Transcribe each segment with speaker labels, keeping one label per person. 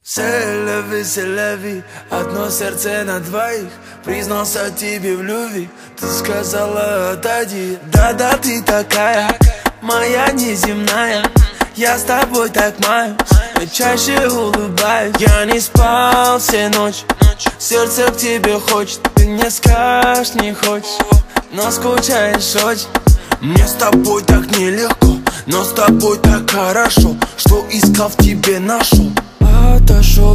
Speaker 1: Селяви, одно сердце на двоих. Признался тебе в любви, ты сказала отойди. Да-да, ты такая, моя неземная. Я с тобой так маюсь, но чаще улыбаюсь. Я не спал все ночи, сердце к тебе хочет. Ты мне скажешь, не хочешь, но скучаешь очень. Мне с тобой так нелегко, но с тобой так хорошо, что искал в тебе нашел. Отошел.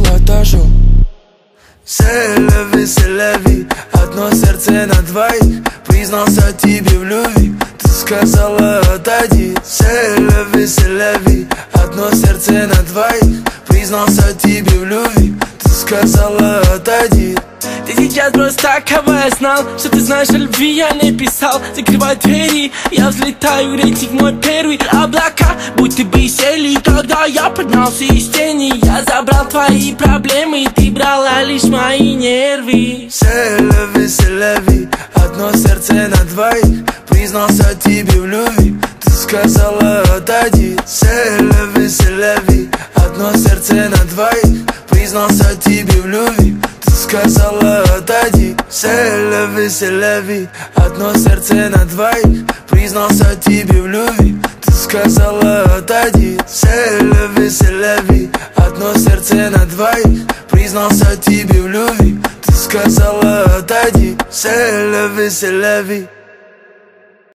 Speaker 1: Селяви, одно сердце на двоих. Признался тебе в любви, ты сказала отойди. Селяви, одно сердце на двоих. Признался тебе в любви, ты сказала отойди.
Speaker 2: Ты сейчас просто так, кого я знал, что ты знаешь о любви, я не писал. Закрывай двери, я взлетаю, рейтинг мой первый. Облака будто бы сели, когда я поднялся из тени. Я забрал твои проблемы, ты брала лишь мои нервы.
Speaker 1: Селяви, одно сердце на двоих. Признался тебе в любви, ты сказала отойди. Селяви, одно сердце на двоих. Признался тебе в любви, ты сказала отойди. Селяви, одно сердце на двоих. Признался тебе в любви, ты сказала отойди. Селяви, одно сердце на двоих. Признался тебе в любви, ты сказала отойди. Селяви.